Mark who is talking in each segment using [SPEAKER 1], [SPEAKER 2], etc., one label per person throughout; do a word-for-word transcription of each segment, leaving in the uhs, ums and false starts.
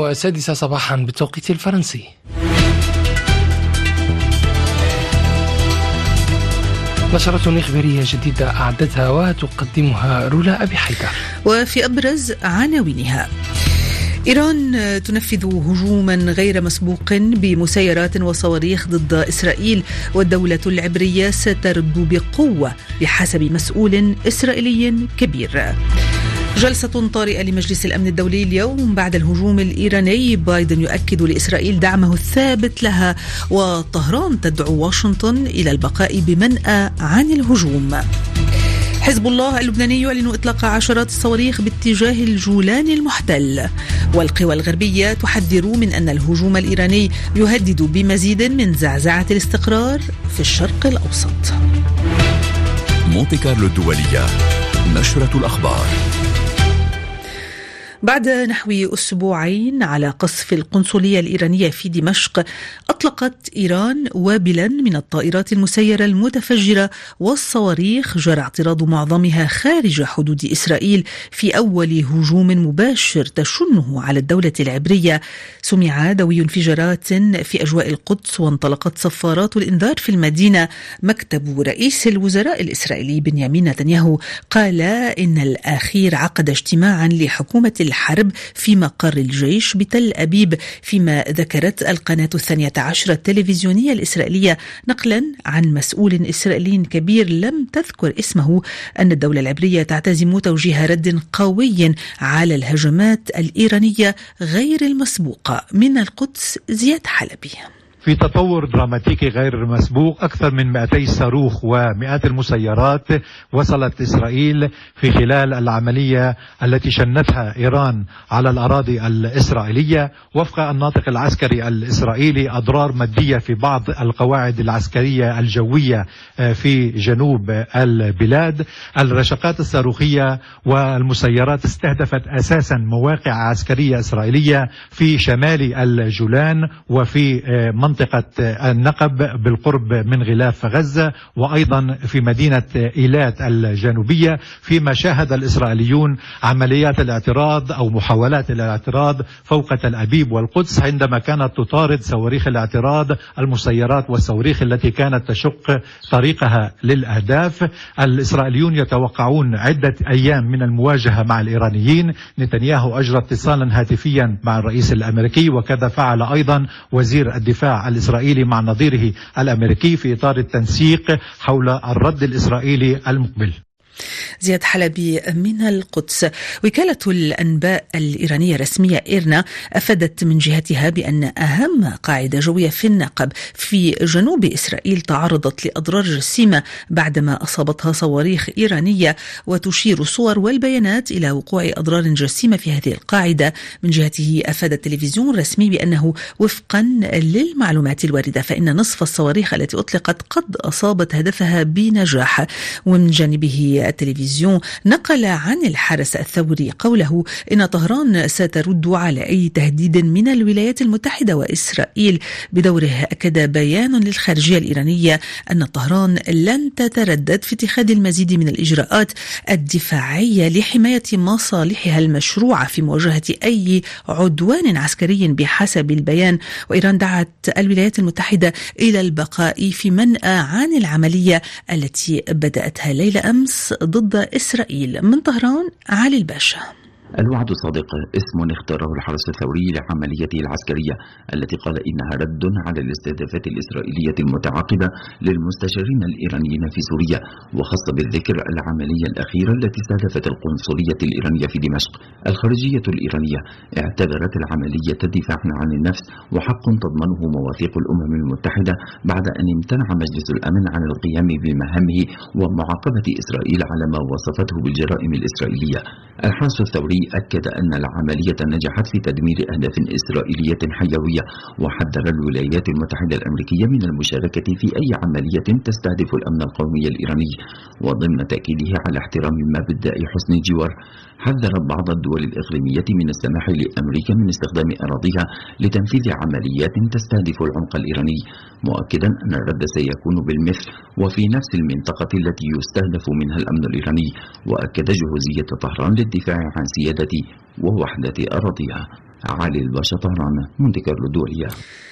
[SPEAKER 1] والسادسة صباحا بالتوقيت الفرنسي. نشرة إخبارية جديدة أعدتها وتقدمها رولا أبي حيدر.
[SPEAKER 2] وفي أبرز عناوينها: إيران تنفذ هجوما غير مسبوق بمسيرات وصواريخ ضد إسرائيل، والدولة العبرية سترد بقوة بحسب مسؤول إسرائيلي كبير. جلسة طارئة لمجلس الأمن الدولي اليوم بعد الهجوم الإيراني، بايدن يؤكد لإسرائيل دعمه الثابت لها، وطهران تدعو واشنطن إلى البقاء بمنأى عن الهجوم. حزب الله اللبناني يعلن إطلاق عشرات الصواريخ باتجاه الجولان المحتل، والقوى الغربية تحذر من أن الهجوم الإيراني يهدد بمزيد من زعزعة الاستقرار في الشرق الأوسط.
[SPEAKER 3] مونتي كارلو الدولية، نشرة الأخبار.
[SPEAKER 2] بعد نحو أسبوعين على قصف القنصلية الإيرانية في دمشق، أطلقت إيران وابلا من الطائرات المسيرة المتفجرة والصواريخ جرى اعتراض معظمها خارج حدود إسرائيل في أول هجوم مباشر تشنه على الدولة العبرية. سمع دوي انفجارات في أجواء القدس، وانطلقت صفارات الإنذار في المدينة. مكتب رئيس الوزراء الإسرائيلي بنيامين نتنياهو قال إن الأخير عقد اجتماعا لحكومة الحرب في مقر الجيش بتل أبيب، فيما ذكرت القناة الثانية عشرة التلفزيونية الإسرائيلية نقلا عن مسؤول إسرائيلي كبير لم تذكر اسمه أن الدولة العبرية تعتزم توجيه رد قوي على الهجمات الإيرانية غير المسبوقة. من القدس زياد حلبي.
[SPEAKER 4] في تطور دراماتيكي غير مسبوق، أكثر من مئتي صاروخ ومئات المسيرات وصلت إسرائيل في خلال العملية التي شنتها إيران على الأراضي الإسرائيلية. وفق الناطق العسكري الإسرائيلي، أضرار مادية في بعض القواعد العسكرية الجوية في جنوب البلاد. الرشقات الصاروخية والمسيرات استهدفت أساسا مواقع عسكرية إسرائيلية في شمال الجولان وفي منطقة منطقة النقب بالقرب من غلاف غزة، وأيضا في مدينة إيلات الجنوبية، فيما شاهد الإسرائيليون عمليات الاعتراض أو محاولات الاعتراض فوق تل أبيب والقدس، عندما كانت تطارد صواريخ الاعتراض المسيرات والصواريخ التي كانت تشق طريقها للأهداف. الإسرائيليون يتوقعون عدة أيام من المواجهة مع الإيرانيين. نتنياهو أجرى اتصالا هاتفيا مع الرئيس الأمريكي، وكذا فعل أيضا وزير الدفاع الإسرائيلي مع نظيره الأمريكي في إطار التنسيق حول الرد الإسرائيلي المقبل.
[SPEAKER 2] زياد حلبي من القدس. وكالة الأنباء الإيرانية الرسمية إيرنا أفادت من جهتها بأن أهم قاعدة جوية في النقب في جنوب إسرائيل تعرضت لأضرار جسيمة بعدما أصابتها صواريخ إيرانية، وتشير الصور والبيانات إلى وقوع أضرار جسيمة في هذه القاعدة. من جهته أفاد التلفزيون الرسمي بأنه وفقا للمعلومات الواردة فإن نصف الصواريخ التي أطلقت قد أصابت هدفها بنجاح. ومن جانبه التلفزيون نقل عن الحرس الثوري قوله إن طهران سترد على أي تهديد من الولايات المتحدة وإسرائيل. بدوره أكد بيان للخارجية الإيرانية أن طهران لن تتردد في اتخاذ المزيد من الإجراءات الدفاعية لحماية مصالحها المشروعة في مواجهة أي عدوان عسكري بحسب البيان. وإيران دعت الولايات المتحدة إلى البقاء في منأى عن العملية التي بدأتها ليلة أمس ضد إسرائيل. من طهران علي الباشا.
[SPEAKER 5] الوعد صادق، اسم اختاره الحرس الثوري لعمليته العسكرية التي قال إنها رد على الاستهدافات الإسرائيلية المتعاقبة للمستشارين الإيرانيين في سوريا، وخاصة بالذكر العملية الأخيرة التي استهدفت القنصلية الإيرانية في دمشق. الخارجية الإيرانية اعتبرت العملية دفاعا عن النفس وحق تضمنه مواثيق الأمم المتحدة بعد أن امتنع مجلس الأمن عن القيام بمهامه ومعاقبة إسرائيل على ما وصفته بالجرائم الإسرائيلية. الحرس الثوري أكد أن العملية نجحت في تدمير أهداف إسرائيلية حيوية، وحذر الولايات المتحدة الأمريكية من المشاركة في أي عملية تستهدف الأمن القومي الإيراني. وضمن تأكيده على احترام مبدأ حسن الجوار، حذر بعض الدول الإقليمية من السماح لأمريكا من استخدام أراضيها لتنفيذ عمليات تستهدف العمق الإيراني، مؤكدا أن الرد سيكون بالمثل وفي نفس المنطقة التي يستهدف منها الأمن الإيراني. وأكد جهوزية طهران للدفاع عن سيادة ووحدة أراضيها. علي الباشا طهران، مونتي كارلو الدولية.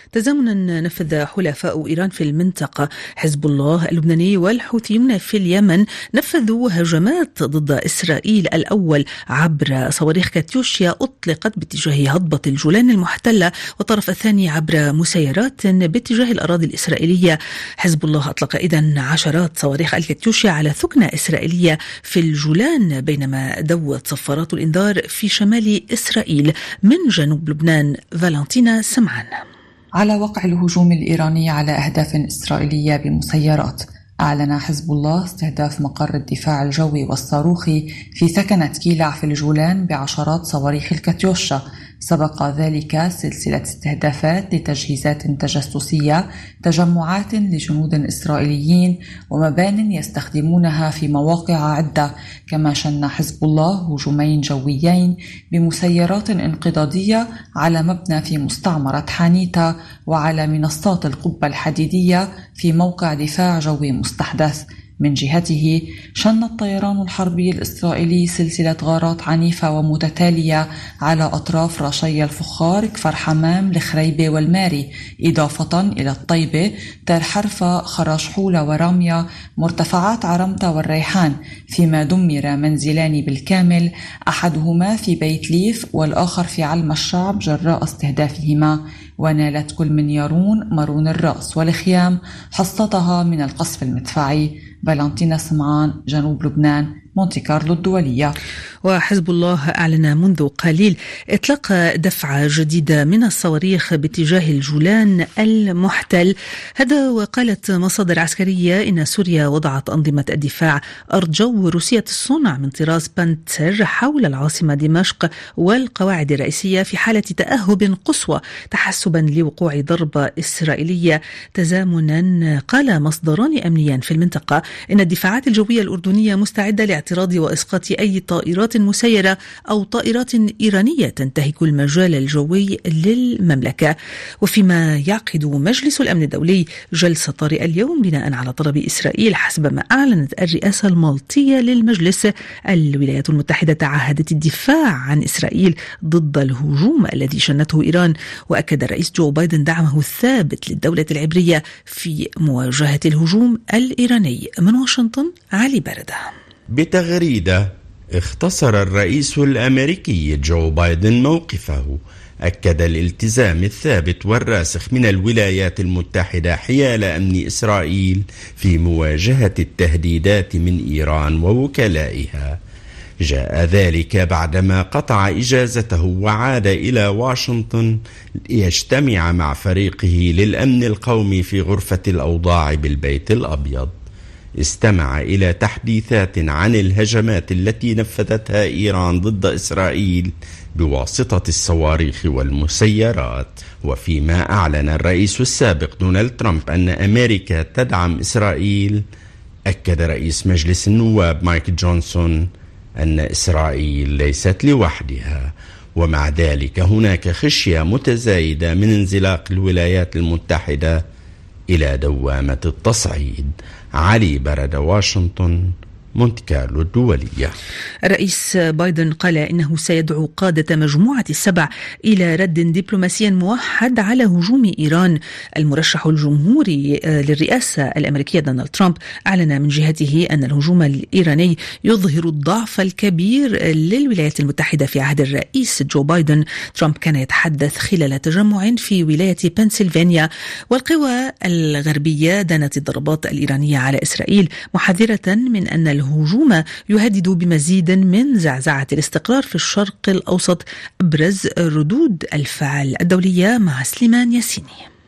[SPEAKER 2] تزامنا نفذ حلفاء إيران في المنطقة حزب الله اللبناني والحوثيون في اليمن نفذوا هجمات ضد إسرائيل، الأول عبر صواريخ كاتيوشيا أطلقت باتجاه هضبة الجولان المحتلة، والطرف الثاني عبر مسيرات باتجاه الأراضي الإسرائيلية. حزب الله أطلق إذن عشرات صواريخ الكاتيوشيا على ثكنة إسرائيلية في الجولان، بينما دوت صفارات الإنذار في شمال إسرائيل. من جنوب لبنان فالنتينا سمعان.
[SPEAKER 6] على وقع الهجوم الإيراني على أهداف إسرائيلية بمسيرات، أعلن حزب الله استهداف مقر الدفاع الجوي والصاروخي في ثكنة كيلع في الجولان بعشرات صواريخ الكاتيوشا. سبق ذلك سلسلة استهدافات لتجهيزات تجسسية، تجمعات لجنود إسرائيليين، ومبان يستخدمونها في مواقع عدة. كما شن حزب الله هجومين جويين بمسيرات انقضاضية على مبنى في مستعمرة حانيتا وعلى منصات القبة الحديدية في موقع دفاع جوي مستحدث. من جهته شن الطيران الحربي الإسرائيلي سلسلة غارات عنيفة ومتتالية على أطراف رشي الفخار، كفر حمام، الخريبة والماري، إضافة إلى الطيبة، تل حرفة، خراش حولة ورامية، مرتفعات عرمتة والريحان، فيما دمر منزلان بالكامل، أحدهما في بيت ليف والآخر في علم الشعب جراء استهدافهما. ونالت كل من يارون، مارون الرأس والخيام حصتها من القصف المدفعي. فالنتينا سمعان، جنوب لبنان، مونتي كارلو الدولية.
[SPEAKER 2] وحزب الله أعلن منذ قليل إطلاق دفعة جديدة من الصواريخ باتجاه الجولان المحتل. هذا وقالت مصادر عسكرية إن سوريا وضعت أنظمة الدفاع أرض جو روسية الصنع من طراز بانتسر حول العاصمة دمشق والقواعد الرئيسية في حالة تأهب قصوى تحسبا لوقوع ضربة إسرائيلية. تزامنا قال مصدران أمنيان في المنطقة إن الدفاعات الجوية الأردنية مستعدة لاعتراض وإسقاط أي طائرات مسيرة أو طائرات إيرانية تنتهك المجال الجوي للمملكة. وفيما يعقد مجلس الأمن الدولي جلسة طارئة اليوم بناء على طلب إسرائيل حسب ما أعلنت الرئاسة المالطية للمجلس، الولايات المتحدة تعهدت الدفاع عن إسرائيل ضد الهجوم الذي شنته إيران. وأكد الرئيس جو بايدن دعمه الثابت للدولة العبرية في مواجهة الهجوم الإيراني. من واشنطن علي بردة.
[SPEAKER 7] بتغريدة اختصر الرئيس الأمريكي جو بايدن موقفه، أكد الالتزام الثابت والراسخ من الولايات المتحدة حيال أمن إسرائيل في مواجهة التهديدات من إيران ووكلائها. جاء ذلك بعدما قطع إجازته وعاد إلى واشنطن ليجتمع مع فريقه للأمن القومي في غرفة الأوضاع بالبيت الأبيض. استمع إلى تحديثات عن الهجمات التي نفذتها إيران ضد إسرائيل بواسطة الصواريخ والمسيرات. وفيما أعلن الرئيس السابق دونالد ترامب أن أمريكا تدعم إسرائيل، أكد رئيس مجلس النواب مايك جونسون أن إسرائيل ليست لوحدها، ومع ذلك هناك خشية متزايدة من انزلاق الولايات المتحدة إلى دوامة التصعيد. علي برد، واشنطن، مونتي كارلو الدولية.
[SPEAKER 2] الرئيس بايدن قال إنه سيدعو قادة مجموعة السبع إلى رد دبلوماسي موحد على هجوم إيران. المرشح الجمهوري للرئاسة الأمريكية دونالد ترامب أعلن من جهته أن الهجوم الإيراني يظهر الضعف الكبير للولايات المتحدة في عهد الرئيس جو بايدن. ترامب كان يتحدث خلال تجمع في ولاية بنسلفانيا، والقوى الغربية دانت الضربات الإيرانية على إسرائيل، محذرة من أن الهجوم يهدد بمزيد من زعزعة الاستقرار في الشرق الأوسط. أبرز ردود الفعل الدولية مع سليمان ياسيني.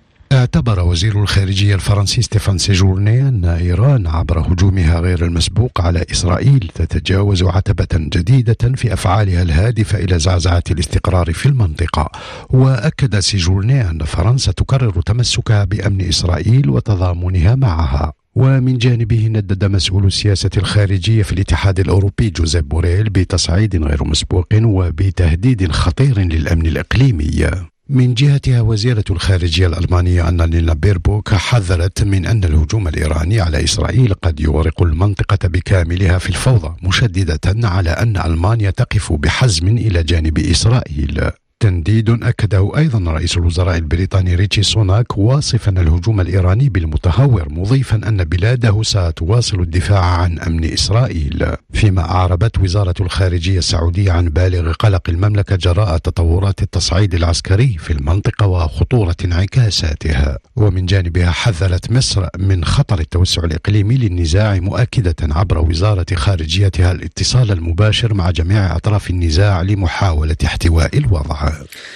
[SPEAKER 8] اعتبر وزير الخارجية الفرنسي ستيفان سيجورني أن إيران عبر هجومها غير المسبوق على إسرائيل تتجاوز عتبة جديدة في أفعالها الهادفة إلى زعزعة الاستقرار في المنطقة. وأكد سيجورني أن فرنسا تكرر تمسكها بأمن إسرائيل وتضامنها معها. ومن جانبه ندد مسؤول السياسة الخارجية في الاتحاد الأوروبي جوزيب بوريل بتصعيد غير مسبوق وبتهديد خطير للأمن الإقليمي. من جهتها وزيرة الخارجية الألمانية أنالينا بيربوك حذرت من أن الهجوم الإيراني على إسرائيل قد يغرق المنطقة بكاملها في الفوضى، مشددة على أن ألمانيا تقف بحزم إلى جانب إسرائيل. تنديد أكده أيضا رئيس الوزراء البريطاني ريتشي سوناك، واصفا الهجوم الإيراني بالمتهور، مضيفا أن بلاده ستواصل الدفاع عن أمن إسرائيل. فيما أعربت وزارة الخارجية السعودية عن بالغ قلق المملكة جراء تطورات التصعيد العسكري في المنطقة وخطورة انعكاساتها. ومن جانبها حذرت مصر من خطر التوسع الإقليمي للنزاع، مؤكدة عبر وزارة خارجيتها الاتصال المباشر مع جميع أطراف النزاع لمحاولة احتواء الوضع.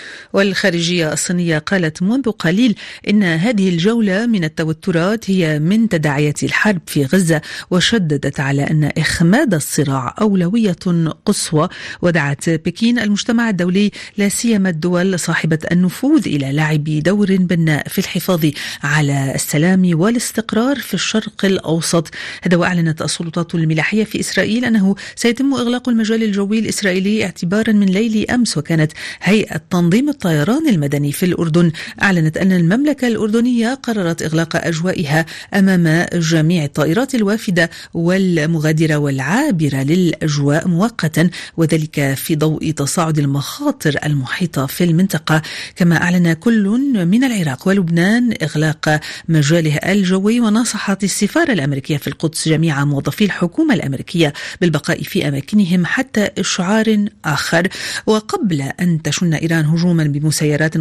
[SPEAKER 2] والخارجية الصينية قالت منذ قليل إن هذه الجولة من التوترات هي من تداعيات الحرب في غزة، وشددت على أن إخماد الصراع أولوية قصوى، ودعت بكين المجتمع الدولي لا سيما الدول صاحبة النفوذ إلى لعب دور بناء في الحفاظ على السلام والاستقرار في الشرق الأوسط. هذا وأعلنت السلطات الملاحية في إسرائيل أنه سيتم إغلاق المجال الجوي الإسرائيلي اعتبارا من ليل أمس. وكانت هيئة تنظيم الطيران المدني في الأردن أعلنت أن المملكة الأردنية قررت إغلاق أجوائها أمام جميع الطائرات الوافدة والمغادرة والعابرة للأجواء مؤقتا، وذلك في ضوء تصاعد المخاطر المحيطة في المنطقة. كما أعلن كل من العراق ولبنان إغلاق مجاله الجوي، ونصحت السفارة الأمريكية في القدس جميع موظفي الحكومة الأمريكية بالبقاء في أماكنهم حتى إشعار آخر. وقبل أن تشن إيران هجوما بمسيرات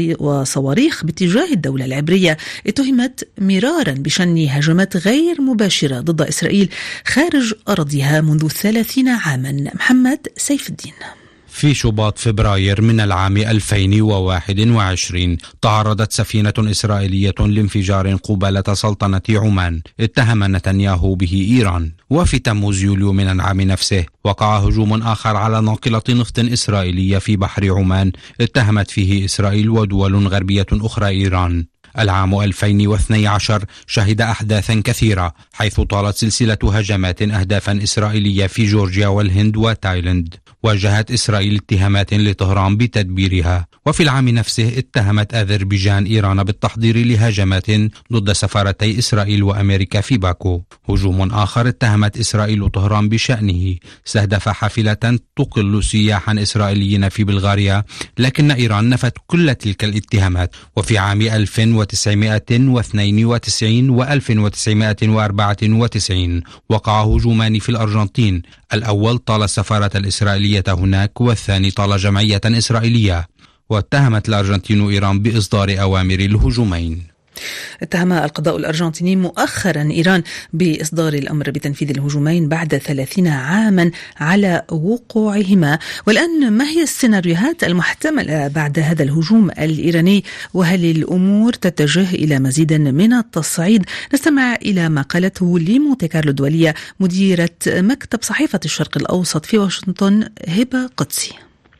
[SPEAKER 2] وصواريخ باتجاه الدولة العبرية، اتهمت مرارا بشن هجمات غير مباشرة ضد إسرائيل خارج أراضيها منذ ثلاثين عاما. محمد سيف الدين.
[SPEAKER 9] في شباط فبراير من العام ألفين وواحد وعشرين تعرضت سفينة إسرائيلية لانفجار قبالة سلطنة عمان اتهم نتنياهو به إيران. وفي تموز يوليو من العام نفسه وقع هجوم آخر على ناقلة نفط إسرائيلية في بحر عمان اتهمت فيه إسرائيل ودول غربية أخرى إيران. العام ألفين واثني عشر شهد أحداثا كثيرة، حيث طالت سلسلة هجمات أهدافا إسرائيلية في جورجيا والهند وتايلاند. واجهت إسرائيل اتهامات لطهران بتدبيرها. وفي العام نفسه اتهمت أذربيجان إيران بالتحضير لهجمات ضد سفارتي إسرائيل وأمريكا في باكو. هجوم آخر اتهمت إسرائيل طهران بشأنه استهدف حافلة تقل سياحا إسرائيليين في بلغاريا، لكن إيران نفت كل تلك الاتهامات. وفي عام ألف وتسعمائة واثنين وتسعين وألف وتسعمائة وأربعة وتسعين وقع هجومان في الأرجنتين، الأول طال السفارة الإسرائيلية هناك، والثاني طال جمعية إسرائيلية. واتهمت الأرجنتين إيران بإصدار أوامر الهجومين.
[SPEAKER 2] اتهم القضاء الأرجنتيني مؤخرا إيران بإصدار الأمر بتنفيذ الهجومين بعد ثلاثين عاما على وقوعهما. والآن ما هي السيناريوهات المحتملة بعد هذا الهجوم الإيراني، وهل الأمور تتجه إلى مزيد من التصعيد؟ نستمع إلى ما قالته لمونتي كارلو الدولية مديرة مكتب صحيفة الشرق الأوسط في واشنطن هبة قدسي.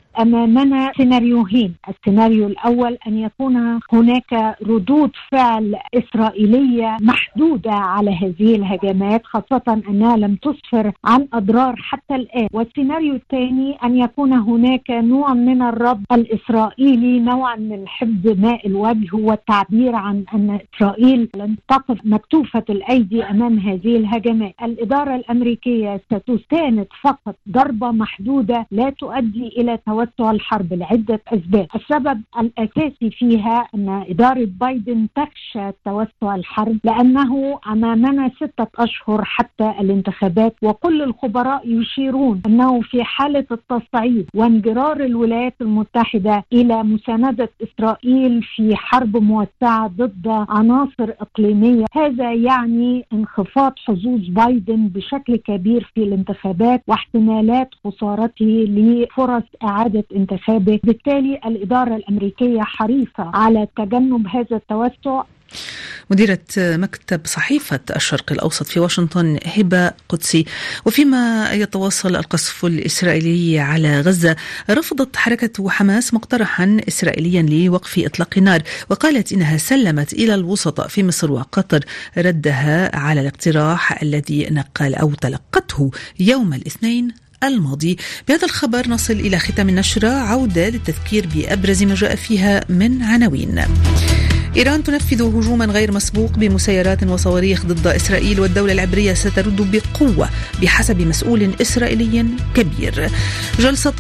[SPEAKER 10] أمامنا سيناريوهين. السيناريو الأول أن يكون هناك ردود فعل إسرائيلية محدودة على هذه الهجمات، خاصة أنها لم تسفر عن أضرار حتى الآن. والسيناريو الثاني أن يكون هناك نوع من الرد الإسرائيلي، نوع من حفظ ماء الوجه والتعبير عن أن إسرائيل لن تقف مكتوفة الأيدي أمام هذه الهجمات. الإدارة الأمريكية ستساند فقط ضربة محدودة لا تؤدي إلى توسع الحرب لعدة أسباب. السبب الأساسي فيها أن إدارة بايدن تخشى توسع الحرب، لأنه أمامنا ستة أشهر حتى الانتخابات، وكل الخبراء يشيرون أنه في حالة التصعيد وانجرار الولايات المتحدة إلى مساندة إسرائيل في حرب موسعة ضد عناصر إقليمية، هذا يعني انخفاض حظوظ بايدن بشكل كبير في الانتخابات واحتمالات خسارته لفرص إعادة انتخابه. بالتالي الإدارة الأمريكية حريصة على تجنب هذا التوسع.
[SPEAKER 2] مديرة مكتب صحيفة الشرق الأوسط في واشنطن هبة قدسي. وفيما يتواصل القصف الإسرائيلي على غزة، رفضت حركة حماس مقترحا إسرائيليا لوقف إطلاق النار، وقالت إنها سلمت إلى الوسطاء في مصر وقطر ردها على الاقتراح الذي نقل أو تلقته يوم الاثنين الماضي. بهذا الخبر نصل إلى ختام النشرة. عودة للتذكير بأبرز ما جاء فيها من عناوين. إيران تنفذ هجوما غير مسبوق بمسيرات وصواريخ ضد إسرائيل، والدولة العبرية سترد بقوة بحسب مسؤول إسرائيلي كبير. جلسة